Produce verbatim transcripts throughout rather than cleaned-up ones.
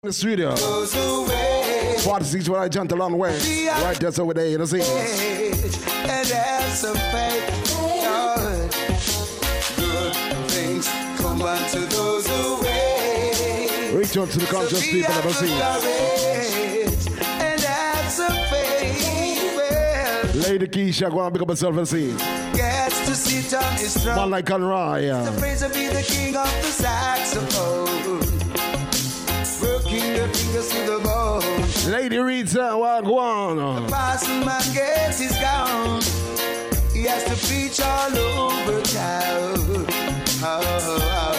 In the studio, forty-six where I jumped a long way. Right there, so with the A to Z. And have some faith, Lord. Good things come unto those who wait. Reach out to the conscious so people of the sea. And have some faith. Well, Lady Keisha, go and pick up herself and see. Gets to sit on his throne. Man like Conroy, yeah. The praise of be the king of the saxophone. Working the fingers to the bone. Lady Rita, what go on? The passing man gets his gown. He has to preach all over town. Oh, oh, oh.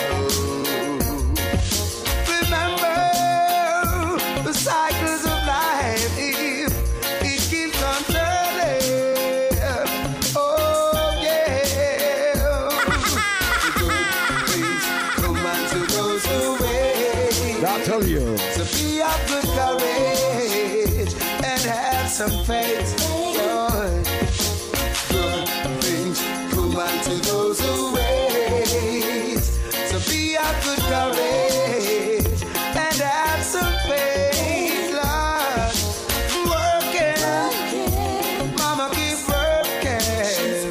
Remember the cycles of life. It keeps on turning. Oh, yeah. The good things come unto those who wait. I tell you. So be of good courage and have some faith, Lord. Good things come unto those who wait. So be of good courage and have some faith, Lord. Working, Mama keep working.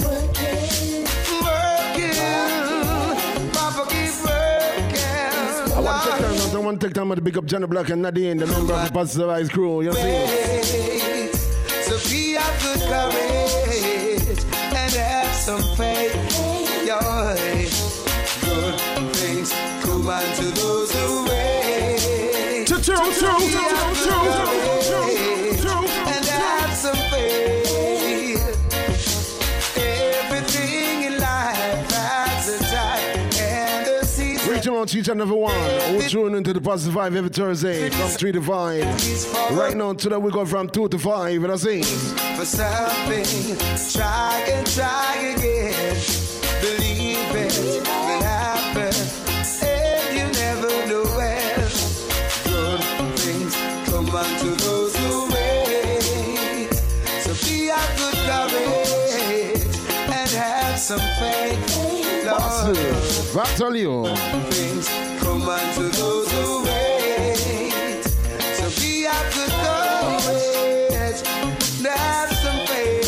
Working, Papa keep working. I want to take time, I want to take time to pick up Johnny Black and Nadine, the member of the Positive Eyes crew, you see? So be of good courage and have some faith. Your good things come unto those who wait. True, true, true, true, true, true, and have some faith. Everything in life has a time and a season. Reaching out to each and every one. Who tune into the Positive Vibe every Thursday from three to five. Right now, today we go from two to five, and I see. For something, try and try again. Believe it will happen, and you never know when. Good things come unto those who wait. So be of good courage and have some faith, Lord. I tell you. Good things come unto those who wait. So be of good courage and have some faith.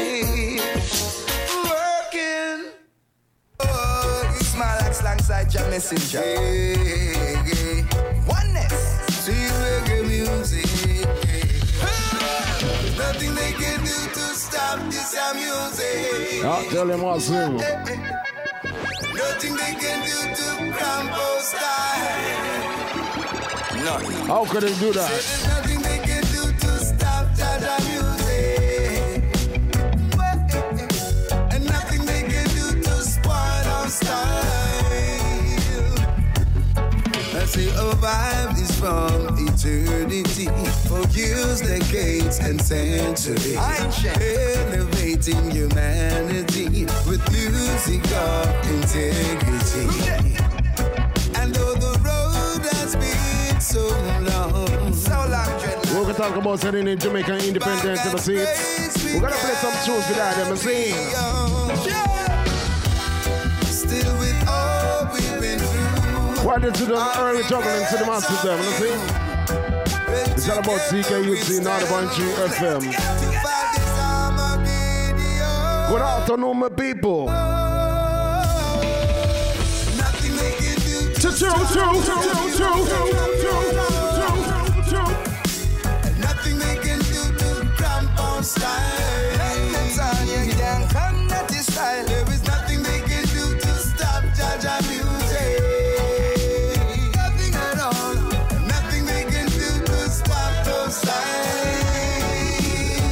Working. Oh, you smile like alongside your messenger. Yeah, yeah. Oneness. See reggae music. There's nothing they can do to stop this music. I'll tell him what's new. Nothing they can do to Crampo style. Nothing. How could they do that? There's nothing they can do to stop Jaja music. And nothing they can do to spoil our style. I say, oh, vibe is from eternity. For years, decades, and centuries. Elevating humanity with music of integrity. And though the road has been so long, so long, we're gonna talk about setting in Jamaican independence in the seats. We're gonna play some tunes with that, I'm saying. Still with all we've been through. Why did you do early juggling to the masters them, you see? It's all about C K U T ninety point three F M. Good afternoon, my people. Nothing they can do to True, true, true, true, true, true, true. nothing they can do to cramp on style. That's all you can come, that is style. There is nothing they can do to stop Jaja music. Nothing at all. Nothing they can do to stop those styles.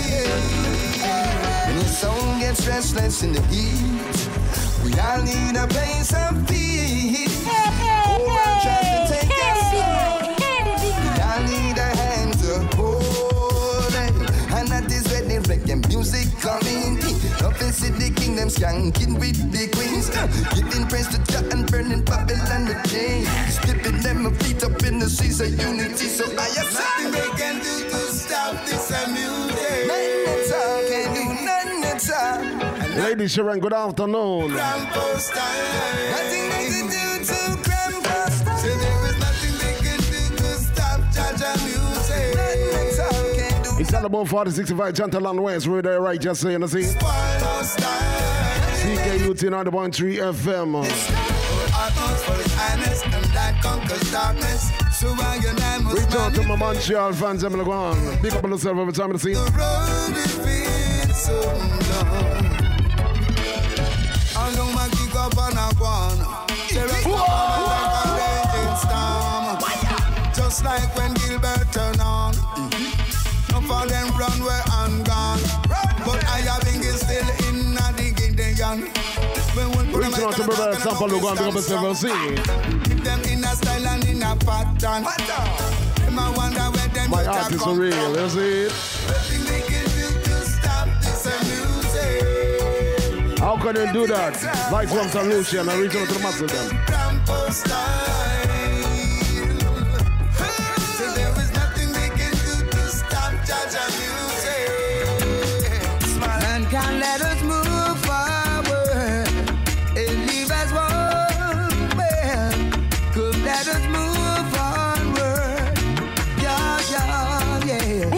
When your soul gets restless in the heat, we all need a place of peace. Oh, I'm trying to take it slow. We all need a hand to hold it. And that is where the reggae music coming in. Nothing see the kingdom skanking with the queens. Giving praise to Jah and burning Babylon with chains. Slipping them feet up in the seas of unity. So I have nothing they can do to stop this music. Nothing at all can do, nothing at all. Lady Sharon, good afternoon. Crampo style. Nothing they can do to Crampo style. So there is nothing they can do to stop Jah It's all about forty sixty-five Chantalan West. We're there, right? Just so you know, see. C K U T ninety point three F M. Reach out to my Montreal fans. I'm going on. Big up on yourself every time I see. I know my kick up on a one. Just like when Gilbert turned on. No for them run where I'm gone. But I have been still in the Gideon. Reaching out to brother Sampa Lugan, big up yourself, see. Keep them in a style and in a pattern. I wonder where them my art is so real, you see it? How can they do that? Vice one solution and reach out to the master them. So there is nothing they can do to stop Jaja music. Man can't let us move forward and leave as one man. Come let us move onward. Yeah, yeah, yeah.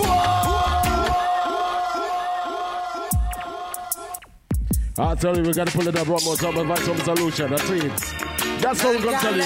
I tell you, we gotta pull it up one more time and find some solution. That's it. That's what we're gonna tell you.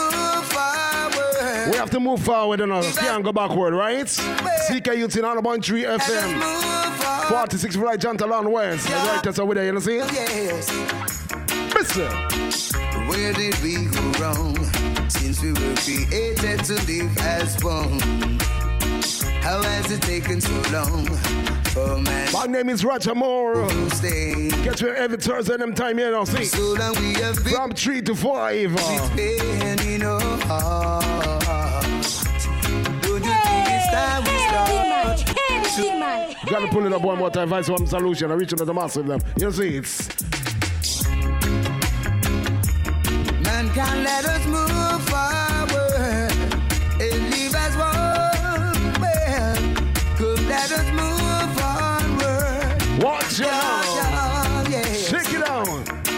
We have to move forward, you know. Can't go backward, right? C K U T ninety point three F M. forty-six right Chantalan West. Right, that's over there, you know, see? Yes. Mister. Where did we go wrong? Since we were created to live as one. How has it taken so long? Oh, man. My name is Roger Moore. Get you every Thursday them time here now, see. So long we have been from three to five. With pain in our heart. Don't you think it's time we start? Gotta pull it up one more time, Vice One Solution. I reach out to the massive them. You see, it's man can't let us move forward and leave as one man. Come let us move. Watch it out. Yes. Check it out.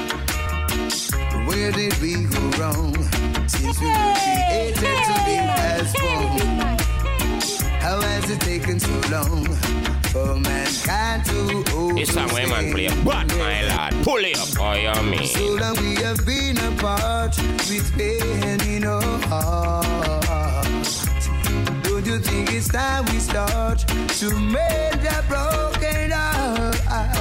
Where did we go wrong? Since we were created to live as one. How has it taken so long for mankind to overstand? It's a way man play, but my lad, pull it up, oh you mean. So long we have been apart with pain in our heart. Don't you think it's time we start to mend the broken heart?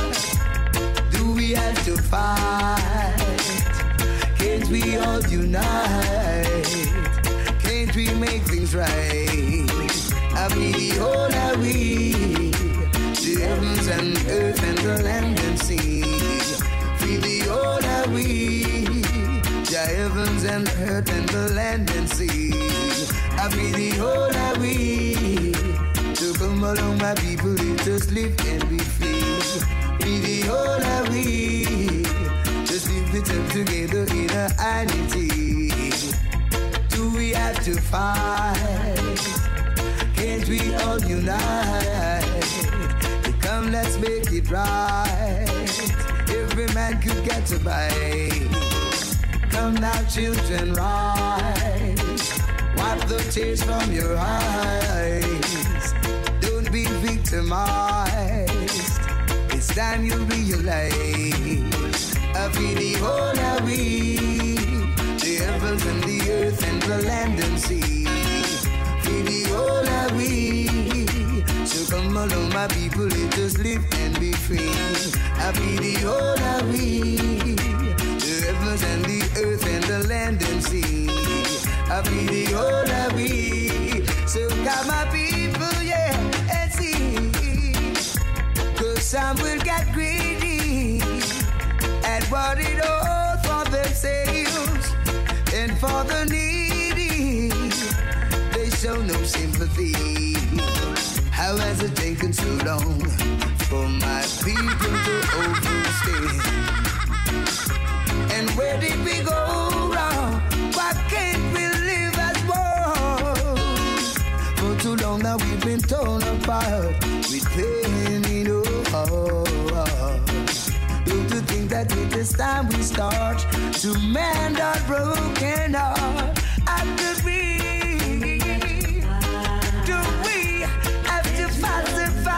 Do we have to fight? Can't we all unite? Can't we make things right? I be the whole are we, the heavens and earth and the land and sea. We the whole are we, the heavens and earth and the land and sea. I be the whole are we. So come along, my people, let us live and be free. Be the whole of we. Just live it up together in a unity. Do we have to fight? Can't we all unite? Come, let's make it right. Every man could get a bite. Come now, children, rise. Wipe the tears from your eyes. Don't be victimized. It's time you realize. I feel the whole of we, the heavens and the earth and the land and sea. Feel the whole of we. So come along, my people, let us live and be free. I feel the whole of we, the heavens and the earth and the land and sea. I be the whole of we. So come my people, yeah, and see. Cause some will get greedy and want it all for themselves and for the needy. They show no sympathy. How has it taken so long for my people to overstay? And where did we go wrong? Why can't we live as one? For too long now we've been torn apart with pain in our heart. Don't you think that with this time we start to mend our broken heart? After we, do we have to falsify?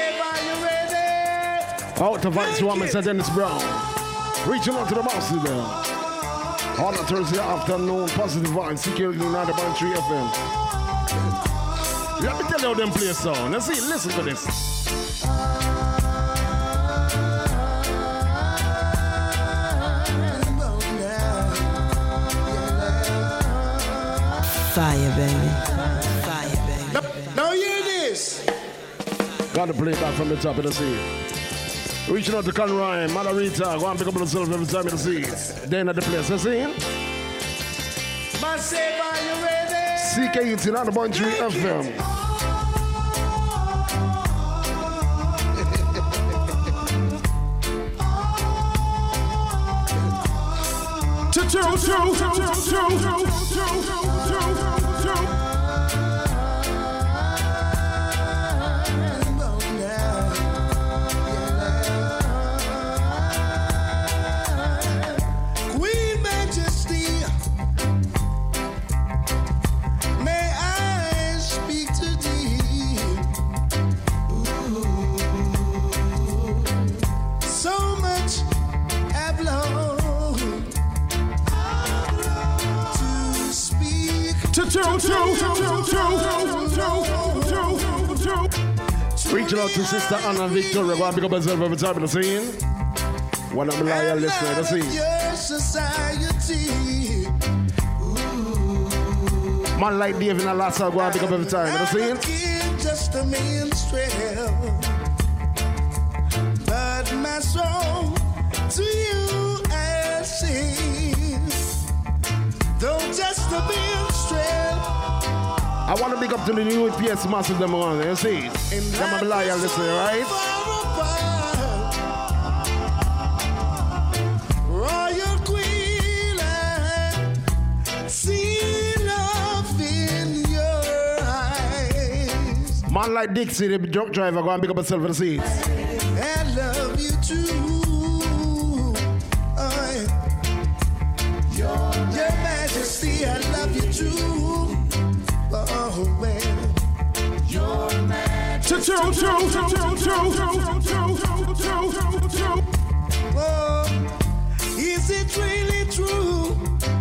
Out to Vice Woman, Saint Dennis Brown. Reaching out to the mouse there. On a Thursday afternoon, positive vibes, security ninety point three F M. Let me tell you how them play a song. Let's see, listen to this. Fire, baby. Fire, baby. Now, now hear this. Gotta play back from the top of the sea. Reaching out to Conroy, Margarita, go and pick up yourself every time you see it. Then at the place, you see? Massive, are you ready? C K U T ninety point three F M. Two, two, two, two, two, two, two. Reaching out to Sister Anna Victoria, go and pick up herself every time in the scene. One of my loyal listeners, the scene. Man like Dave in Alaska, go and pick up every time in the scene. Just a minstrel, but my soul to you I sing. Though just a minstrel. I want to big up to the new P S massive them on there, you see? Them are loyal listener, right? Royal Queen, I see love in your eyes. Man like Dixie, the truck driver, go and pick up himself for the seats. I love you too. Oh, your, your Majesty, I love you too. Oh, well, your Majesty. Oh, is it really true?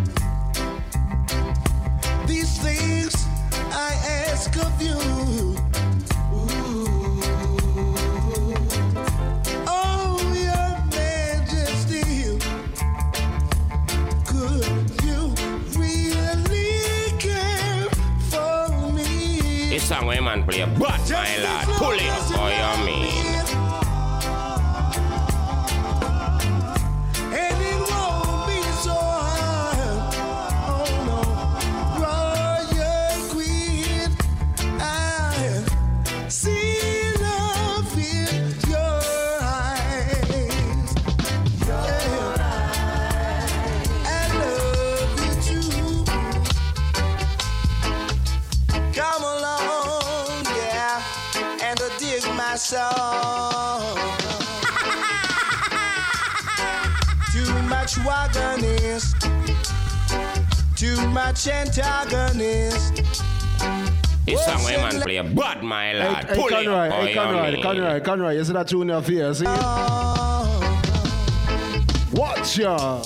These things I ask of you. Ooh. Oh, your Majesty, could you really care for me? This song where man play, but my lad, pull it up, oh you mean? And it won't be so hard. Oh no, Royal Queen, I see love in your eyes. Yeah. I love you too. Come along, yeah, and dig my song. Too much wagonist, too much antagonist. This song where man play, but my lad, Hey, pull hey it Conroy, up, oh hey you Conroy, mean? Conroy, Conroy, you see that tune up here, see? Oh, Watch ya!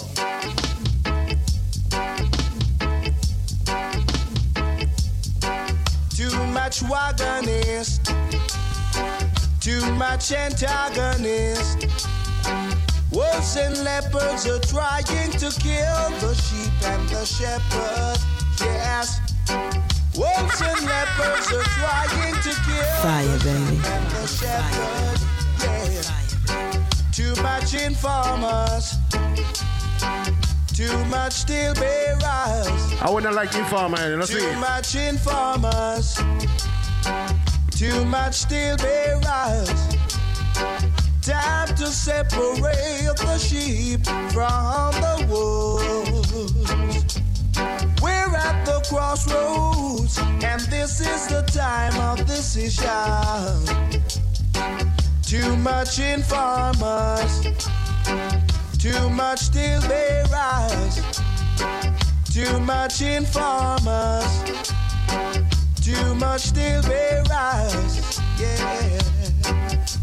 too much wagonist, too much antagonist. Wolves and leopards are trying to kill the sheep and the shepherd. Yes. Wolves and leopards are trying to kill Fire, the baby. sheep and the shepherd. Yeah. Too much informers, too much steel bearers. I wouldn't like informer, you know, see? Too much informers, too much steel bearers. Time to separate the sheep from the wolves. We're at the crossroads, and this is the time of decision. Too much informers, too much steel bearers. Too much informers, too much steel bearers. Yeah.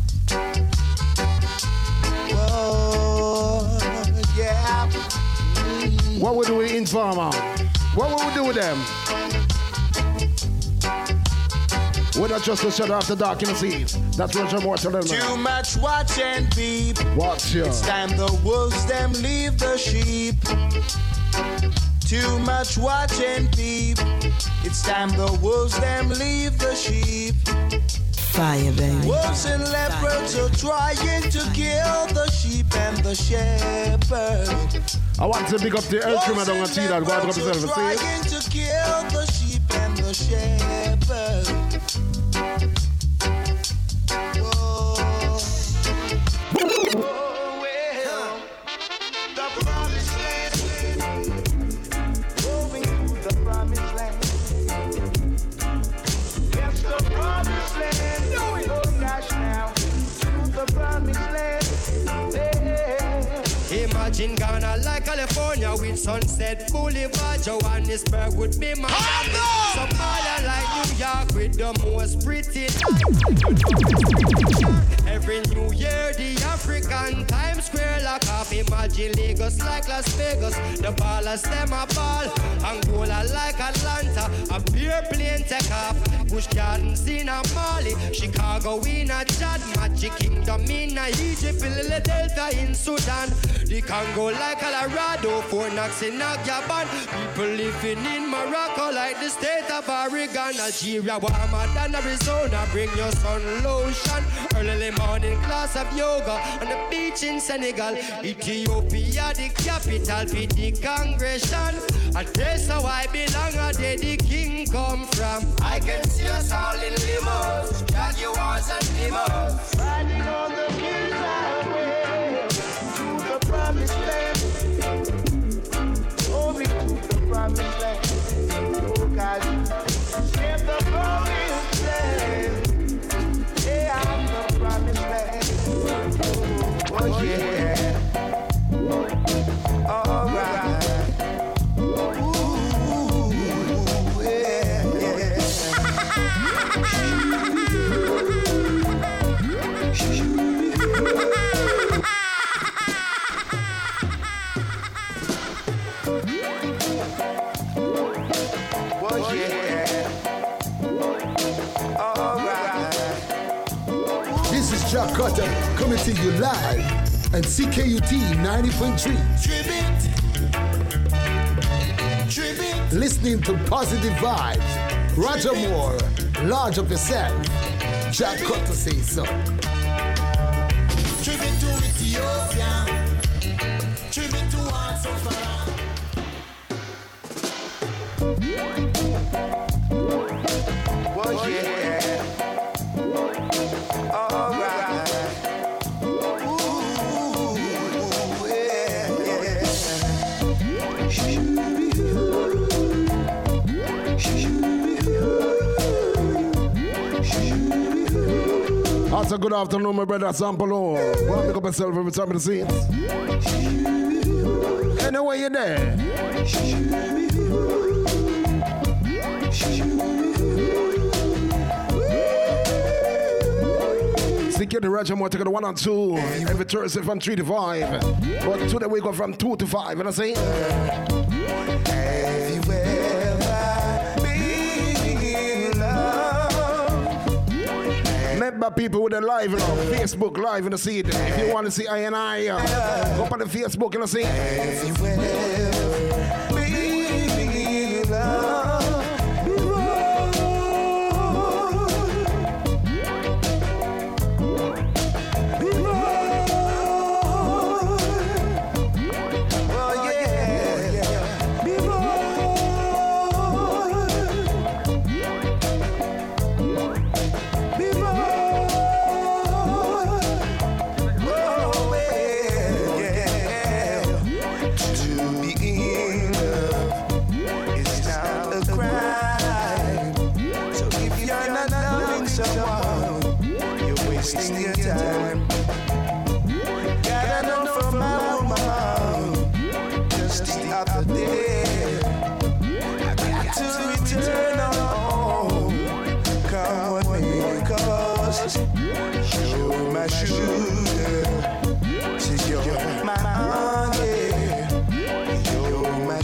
What we do with Informer? What will we do with them? We're not just a shut off the dark in the seas. That's Roger Moore to them. Too much watch and peep. Watch ya. It's time the wolves them leave the sheep. Too much watch and peep. It's time the wolves them leave the sheep. Fire, baby. Wolves and leopards are trying to kill the sheep and the shepherd. I want to pick up the earth trim. I don't want to see that. Go out of yourself. Trying to kill the sheep and the shepherd. Whoa. Whoa, well, the promised land. Going to the promised land. Yes, the promised land. Oh gosh, now to the promised land. Yeah. Imagine Ghana like California with Sunset Boulevard. Johannesburg would be my Somalia like New York with the most pretty. Every New Year the African Times Square lock off. Imagine Lagos like Las Vegas. The ballers them a ball. Angola like Atlanta. A pure plane take off. Bush Gardens in a Mali. Chicago in a Chad. Magic Kingdom in a Egypt. Philadelphia in Sudan. The Congo like Colorado. Four knocks in a Gabon. People living in Morocco like the state of Oregon. Algeria warmer than Arizona. Bring your sun lotion. Early morning class of yoga on the beach in Senegal. Ethiopia the capital for the congregation. And that's how I belong. And there the king come from. I can see us all in limos. Jaguars and limos. Riding on the hills highway to the promised land. Over to the promised land. Oh God, in the promised land. Yeah, I'm the promised land. Oh yeah. All right. Ooh, yeah, yeah. Jack Cutter coming to you live at C K U T ninety point three. Tribute. Tribute. Listening to positive vibes. Roger Moore, large of yourself. Jack Cutter says so. Tribute to Ethiopia. Tribute to our Safari. Oh yeah. All right. That's a good afternoon, my brother Sampolo. Go and pick up yourself every time you see it. Anyway, you're there. Security Roger Moore take the one and two every Thursday from three to five. But today we go from two to five, you know what I'm saying? Remember people with the live, you know, Facebook live, you know, see it. If you want to see I and I, uh, go up on the Facebook, you know, see it. Sugar, my honey, you're my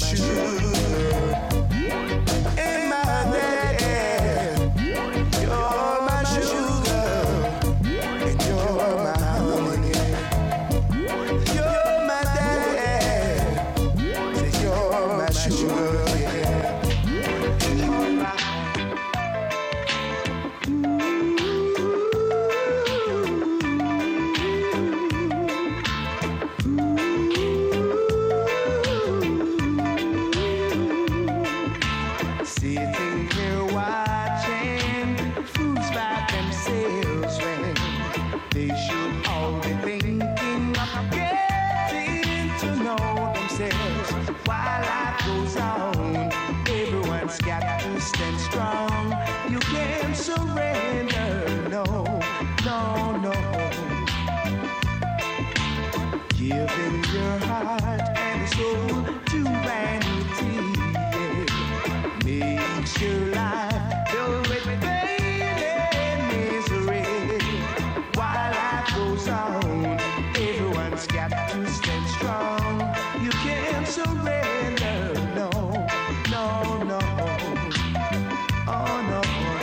your heart and soul to vanity. Makes your life filled with pain and misery. While life goes on, everyone's got to stand strong. You can't surrender, no, no, no. Oh no.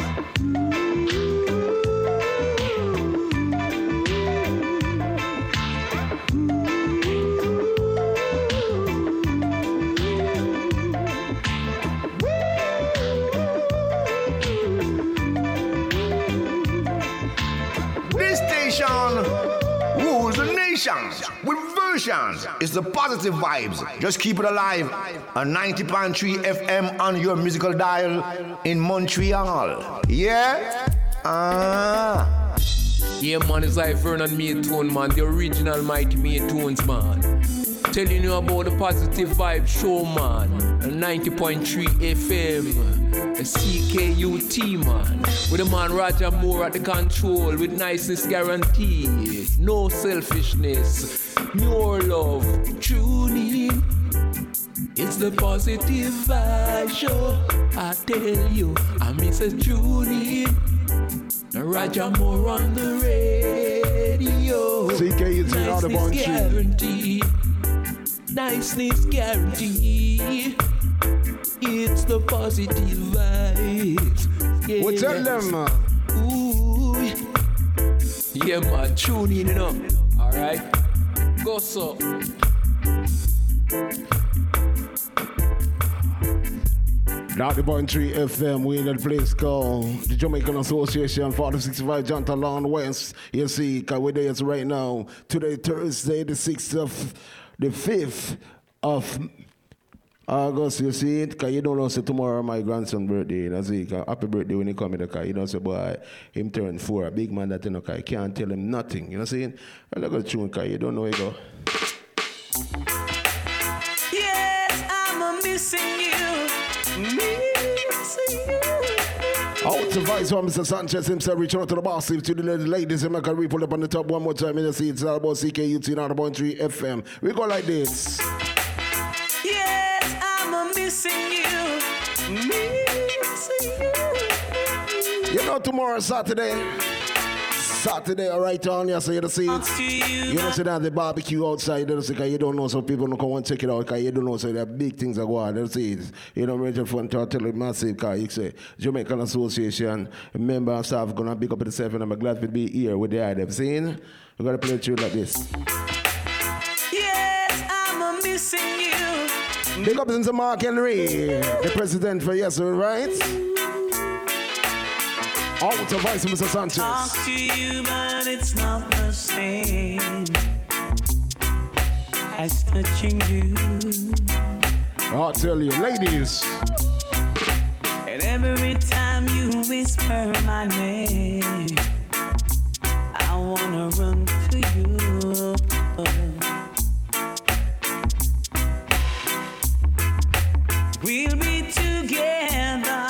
This station rules the nation with versions. It's the positive vibes. Just keep it alive on ninety point three F M on your musical dial in Montreal. Yeah? Ah. Yeah, man, it's like Vernon Maytone, man, the original Mighty Maytones, man. Telling you about the Positive Vibe Show, man. ninety point three F M, C K U T, man. With the man Roger Moore at the control, with niceness guaranteed. No selfishness, pure love. Tune in. It's the Positive Vibe Show. I tell you, I'm Missus Tune in. Roger Moore on the radio. C K U T out of niceness guaranteed. Niceness guaranteed. It's the Positive Vibes. Yeah. What's up, them, man? Ooh. Yeah, man, tune in, you know. Alright? Go so. ninety point three F M, we in that place called the Jamaican Association, forty sixty-five John Talon West. You see, cause we're there right now. Today, Thursday, the sixth of, the fifth of August, you see it? Cause you don't know, say tomorrow my grandson's birthday, you know, see, cause happy birthday when he come in the car, you don't say, boy, him turn four, a big man that, you know, cause you can't tell him nothing, you know, see it? I look at tune, cause you don't know where you go. Yes, I'm a missing you, missing you. Out to Vice one, Mister Sanchez himself, reaching out to the boss, to the ladies, and I can re-pull up on the top one more time, you see, it's all about C K U T ninety point three F M. We go like this. Yes, I'm a missing you, missing you. You know, tomorrow, Saturday. Saturday, all right, on you, so you see it. You know, see that the barbecue outside, you know, because you don't know, so people don't come and check it out, because you don't know, so there are big things that go on, you see it. You know, major fun to tell you massive, because you say, Jamaican Association, member and staff, going to pick up itself, and I'm glad to be here with the item. See, we're going to play a tune like this. Yes, I'm a missing you. Big up into Mark Henry, the president for yes, right? Out to Vice, Mister Sanchez. Talk to you, but it's not the same as touching you. I'll tell you, ladies. And every time you whisper my name, I wanna run to you. We'll be together.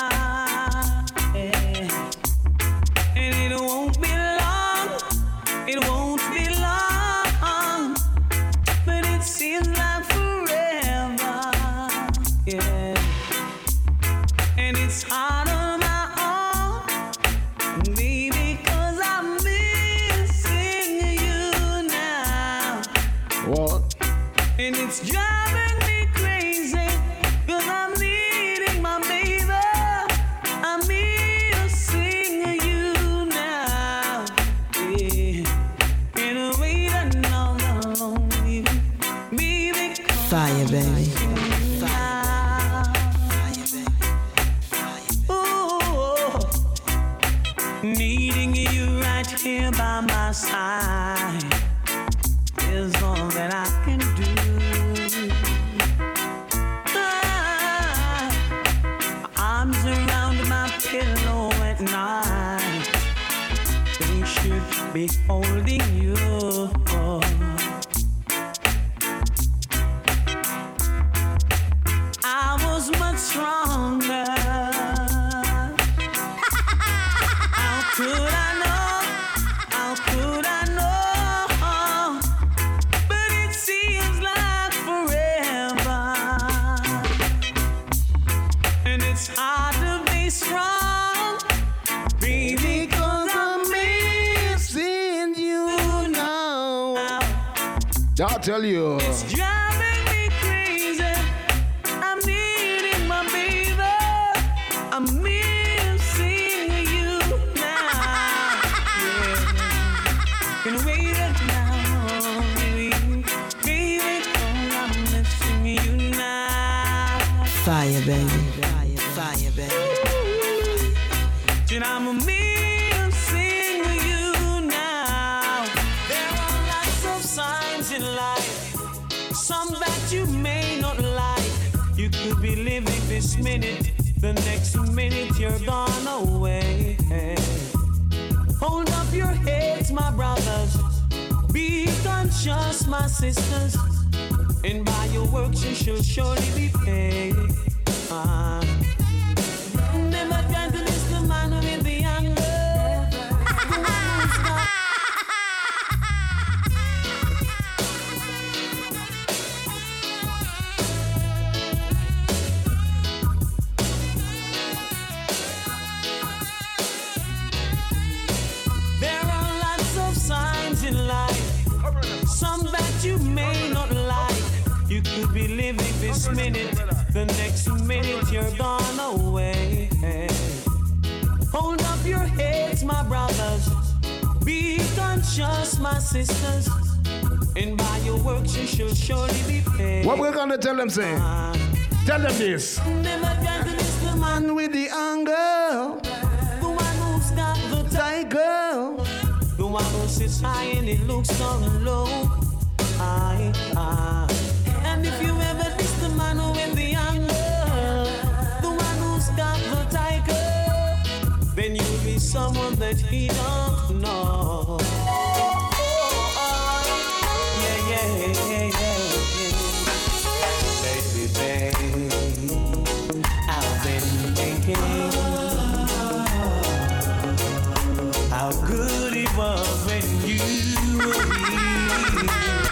It won't be long, but it seems like forever, yeah. And it's hard on my own, baby, 'cause I'm missing you now. What? And it's driving me crazy, 'cause I'm needing my baby. I'm missing you now, yeah. Fire, baby. Fire, baby. Ooh, needing you right here by my side is all that I can do. Ah, arms around my pillow at night, they should be holding you. I'll tell you. It's driving me crazy. I'm needing my baby. I'm missing you now. Yeah. Can wait it now, baby. Oh, I'm missing you now. Fire, baby. Fire, fire, baby. And I'm missing you now. There are lots of signs in life, some that you may not like. You could be living this minute, the next minute you're gone away. Hold up your heads, my brothers. Be conscious, my sisters. And by your works you shall surely be paid. Uh, never try to miss the man with the anger. The one who's not. There are lots of signs in life, some that you may not like. You could be living this minute, the next minute you're gone away. Hold up your heads, my brothers. Be conscious, my sisters. And by your works you shall surely be paid. What we're gonna tell them, say? Uh, tell them this. Never try to miss the man with the anger. The one who's got the tiger. The one who sits high and it looks down low. I, I. And if you ever miss the man with the anger, the one who's got the tiger, then you'll be someone that he don't know. Yeah, yeah, yeah, yeah. Baby, baby, I've been thinking how good it was when you were here.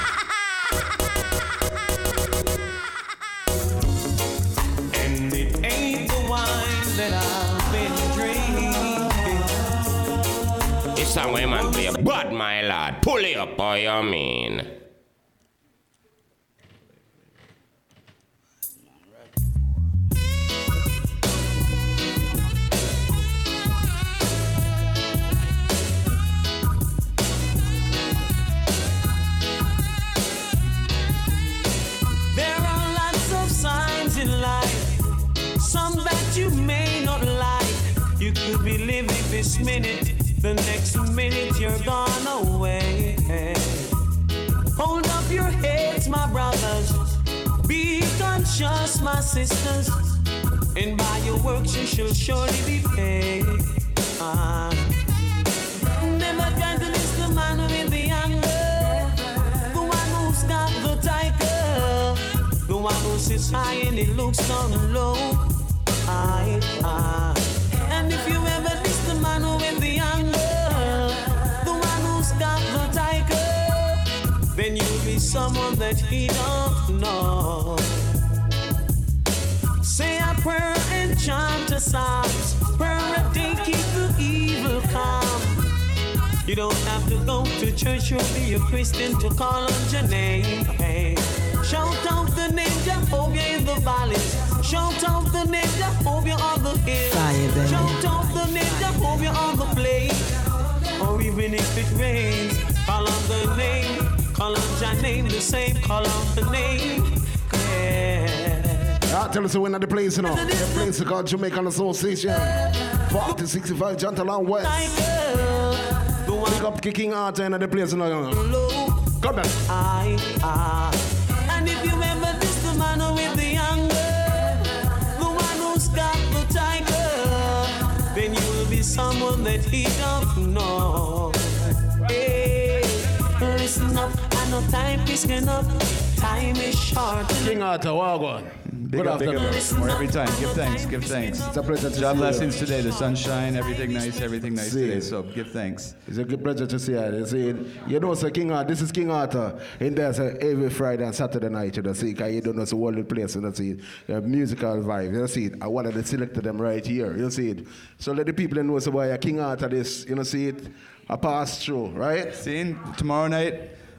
Some women play, but my lad, pull it up, how you mean? There are lots of signs in life, some that you may not like. You could be living this minute, the next minute you're gone away. Hold up your heads, my brothers. Be conscious, my sisters. And by your works you shall surely be paid. Uh, never try to miss the man with the anger. The one who's got the tiger. The one who sits high and it looks down low. I, I. And if you ever miss the man with the anger, the one who's got the tiger, then you'll be someone that he don't know. Say a prayer and chant a psalm. Prayer a day keep the evil calm. You don't have to go to church or be a Christian to call on your name. Hey. Shout out the name Jehovah in the valleys. Shout out the name Jehovah on the hills. Fire, shout out the name Jehovah on the plain. Or even if it rains, call on the name. Call on your name the same. Call on the name. Yeah. I'll tell us when at the place, you know. The place is called Jamaican Association. forty sixty-five Jantalan West. Pick up King Arthur and the place, you know. Come back. I, I. And if you ever miss the man with the anger, the one who's got the tiger, then you will be someone that he don't know. Hey, listen up, I know time is enough. Time is short. King Arthur, well gone. Big Good up, big afternoon. up. More every time. Give thanks, give thanks. It's a pleasure to Job see blessings you. today, the sunshine, everything nice, everything nice See. today. So give thanks. It's a good pleasure to see you. You see, you know, so King Arthur, this is King Arthur. In there, so every Friday and Saturday night, you know, see, because you don't know, so all the place, you know, see, a musical vibe, you know, see it. I wanted to select them right here, you see it. So let the people know, so why King Arthur this, you know, see it, a pass through, right? See, tomorrow night,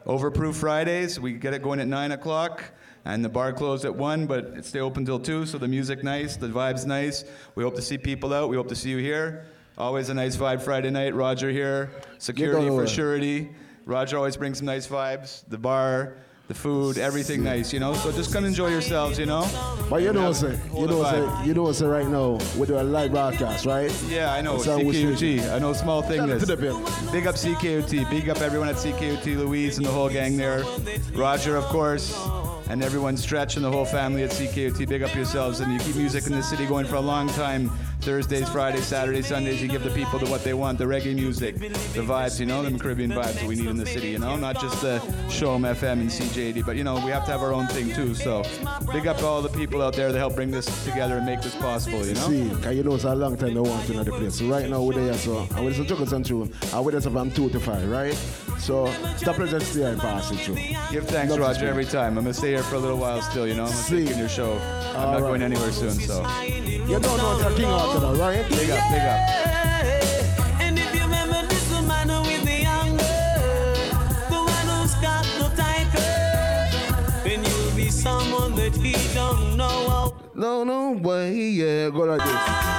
Overproof Fridays. We get it going at nine o'clock. And the bar closed at one, but it stay open till two, so the music nice, the vibe's nice. We hope to see people out. We hope to see you here. Always a nice vibe Friday night. Roger here. Security for surety. Roger always brings some nice vibes. The bar, the food, everything nice, you know? So just come enjoy yourselves, you know? But you know, say, you know, say, you know, say right now, we do a live broadcast, right? Yeah, I know. So C K U T. I know small thing this. Big up C K U T. Big up everyone at C K U T, Louise and the whole gang there. Roger, of course. And everyone, Stretch and the whole family at C K U T, big up yourselves. And you keep music in the city going for a long time. Thursdays, Fridays, Saturdays, Sundays, you give the people to what they want, the reggae music, the vibes, you know, them Caribbean vibes that we need in the city, you know, not just the Show 'em F M and C J D, but, you know, we have to have our own thing, too. So big up to all the people out there that help bring this together and make this possible, you know? See, because you know it's a long time they want to know the place. So right now we're there, so I was a Chuckles and Tune. I was there from two to five, right? So the pleasure to stay and pass it through. Give thanks, Love Roger, every time. I'm going to stay here for a little while still, you know? I'm going to take your show. I'm all not right. going anywhere soon, so. You don't know the king out there, right? Big up, big up. And if you remember this man with the young girl, the one who's got no title, then you'll be someone that he don't know. No, no way, yeah, go like this.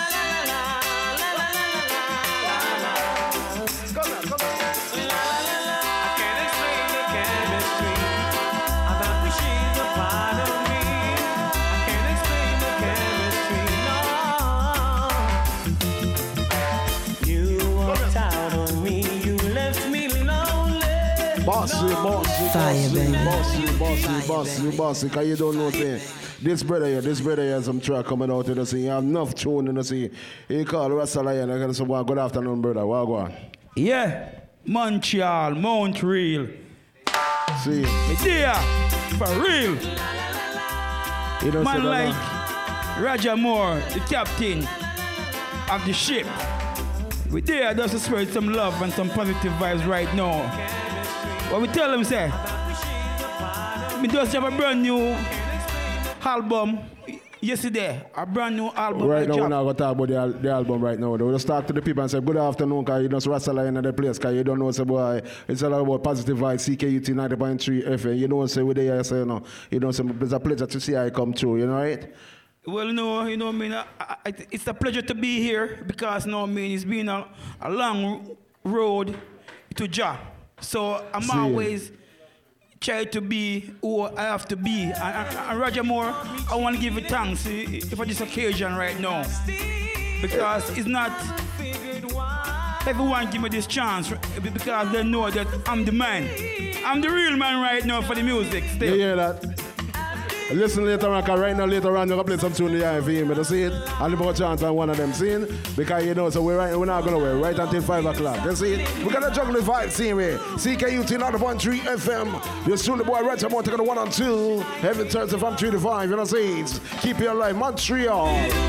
Bossy, bossy, Fire, bossy, baby. bossy, bossy, bossy, bossy, because you don't know thing. This brother here, this brother here has some track coming out in the scene. You have enough tune in the scene. He called Rasta Lion. I can say, well, good afternoon, brother. What go on? Yeah, Montreal, Montreal. See? Yeah, for real. You don't Man say like that, Roger Moore, the captain of the ship. We there just to spread some love and some positive vibes right now. What we tell them, say, we just have a brand new album yesterday, a brand new album. right now, we're not going to talk about the, al- the album right now. We'll just talk to the people and say, good afternoon, because you know, Rasta Lion in the place, because you don't know, say, boy, it's all about positive vibes, C K U T ninety point three F M. You know, say, we're there, say, you know, you know, say, it's a pleasure to see how you come through, you know, right? Well, no, you know, I mean, I, I, it's a pleasure to be here because, no, I mean, it's been a, a long road to Jah. So I'm See. always try to be who I have to be. And, and, and Roger Moore, I want to give you thanks eh, for this occasion right now. Because it's not everyone give me this chance because they know that I'm the man. I'm the real man right now for the music still. You hear that? Listen later on, because right now, later on, you're going to play some tune in the I V M. You see it? And about chance on one of them, see it? Because you know, so we're, right, we're not going to wait right until five o'clock. You see it? We're going to juggle the vibe, see me. C K U T ninety point three F M. You're soon the boy, Roger Moore, taking the one and two. Heaven turns from three to five, you know what I'm saying? Keep your life, Montreal.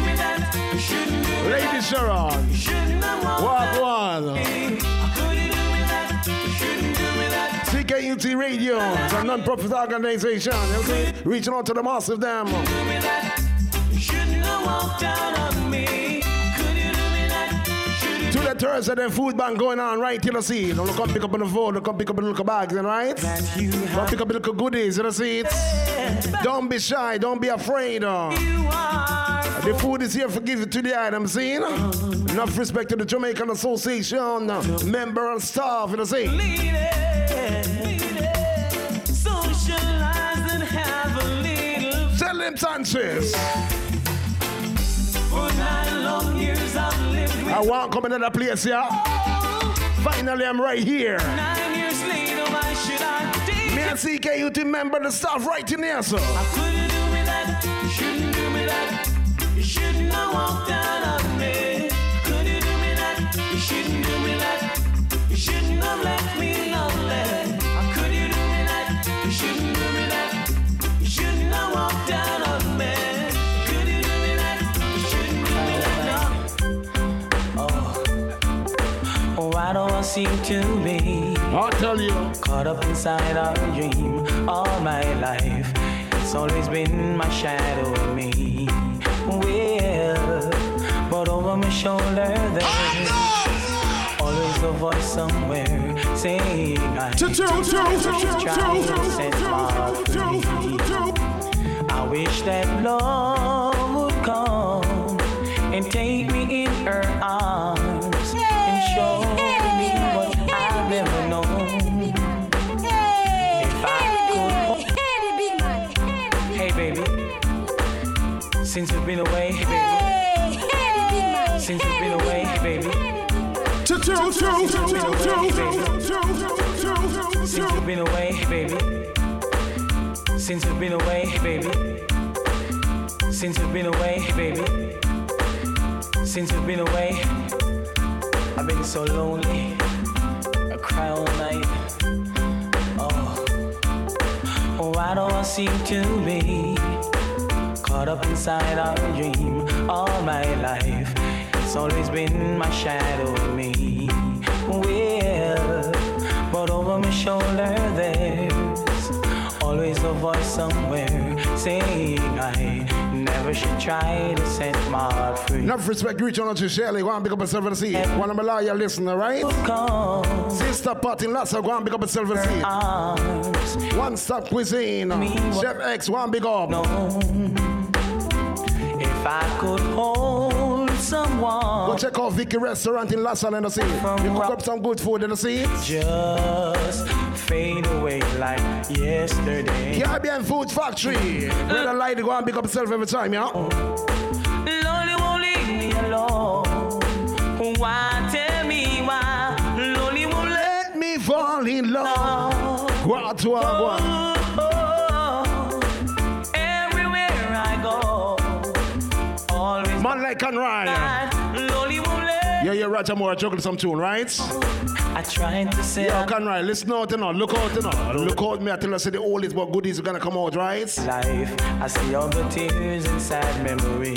Lady Sharon. Walk one. C K U T Radio, it's a non-profit organization, you see? Reaching out to the mass of them. To the Thursday, the food bank going on right, you know, see? Don't look up, pick up on the phone, look up, pick up the little bags, and right? Don't pick up the little goodies, you know, see? Don't be shy, don't be afraid. Uh. The food is here for giving to the item, see? Enough respect to the Jamaican Association, uh, member and staff, you know, see? Tell them Sanchez. For nine long years I've lived with I want to come in another place, yeah? Finally, I'm right here. nine years later, why should I take Me and C K U T member the staff right in here, sir. I couldn't do me that, you shouldn't do me that. You shouldn't have walked out on me. Could you do me that? You shouldn't do me that. You shouldn't have left me lonely. Could you do me that? You shouldn't do me that. You shouldn't have walked out on me. Could you do me that? You shouldn't do me that. No. Oh, oh, I don't seem to be. I'll tell you. Caught up inside our dream all my life. It's always been my shadow with me. Well, but over my shoulder there's always a voice somewhere saying I never should try to set my free. I wish that love would come and take me in her arms and show me what I've never known. If I could, hey baby, since you've been away, hey baby, since you've been away, hey baby, since you've been away, hey baby, since you've been away, hey baby, since you've been away, hey baby. Since you've been away, I've been so lonely. I cry all night. Oh, oh, why do I seem to be caught up inside our dream all my life? It's always been my shadow with me. Well, but over my shoulder there's always a voice somewhere saying I never should try to set my heart free. Enough respect, reach on to Shirley. Go and pick up yourself and see. One of my loyal listener, right? Sister Patty Lassa, go and pick up yourself and see. One Stop Cuisine. Chef X, go and pick up. No. If I could hold someone. Go check out Vicky Restaurant in Lassa and see. You cook up some good food and see. Just fade away like yesterday. Caribbean Food Factory. Where the light go and pick up yourself every time, yeah? Lonely won't leave me alone. Why tell me why? Lonely won't let me fall in love. What to oh, oh, everywhere I go, always man like and Ryan. Lonely won't let. Yeah, yeah, Roger Moore, juggling some tune, right? I tried to say. Yo, Conroy, listen out, you know. Look out, you know. Look out, me. I tell you, say the oldest but goodies are gonna come out, right? Life, I see all the tears inside memory.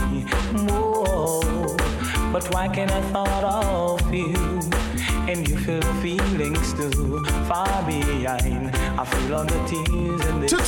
Whoa, but why can't I thought of you? And you feel the feelings too far behind. I feel all the tears and the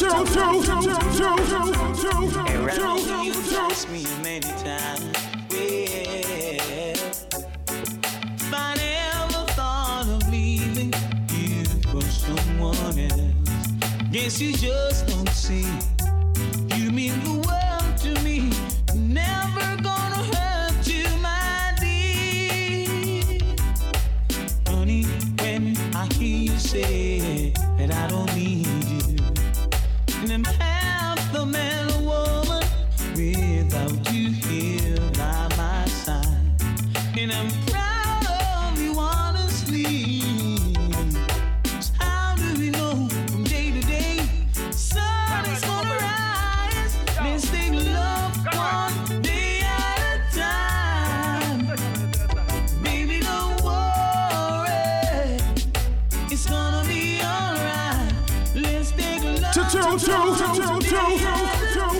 around you touch me many times. Yeah. I never thought of leaving you for someone else. Guess you just don't see. You mean the world to me. Never gonna hurt you, my dear. Honey, when I hear you say that I don't need you, and I'm half the man or woman without you here by my side, and I'm proud of you honestly. 'Cause how do we know from day to day sun is gonna rise? Let's take love one day at a time. Baby, don't worry, it's gonna be alright. Let's take love one day at a time.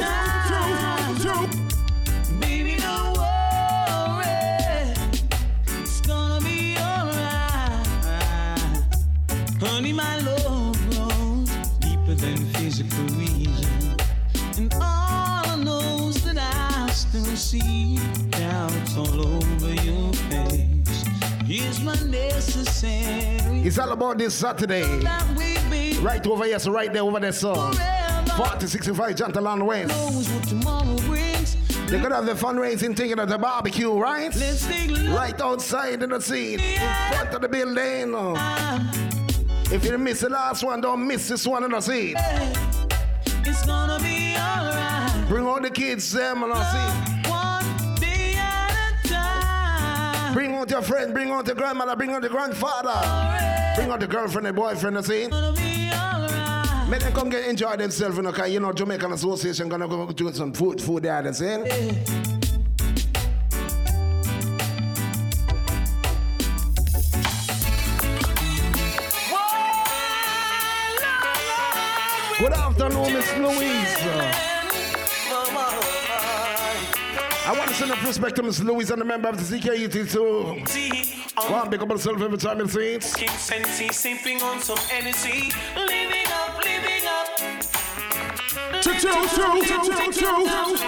Baby, don't worry, it's gonna be alright. Honey, my love grows deeper than physical reason, and all I know is that I still see doubts all over your face. Here's my necessary. It's all about this Saturday. Right over here, so right there over there, son. forty sixty-five Jantaland West. They're gonna have the fundraising ticket at the barbecue, right? Right outside in the seat, in front of the building. If you miss the last one, don't miss this one in the seat. It's gonna be alright. Bring all the kids, them, and I see. One day at a time. Bring out your friend, bring out your grandmother, bring out your grandfather. Bring out the girlfriend and boyfriend, I see. Make them come get enjoy themselves, you know, because you know Jamaican Association gonna go do some food, food there, that's it. Good afternoon, Miss Louise. I want to send a respect to Miss Louise and the member of the C K U T too. Go on, pick up yourself every time you see it. Keep sensing, sipping on some energy, living up, living up.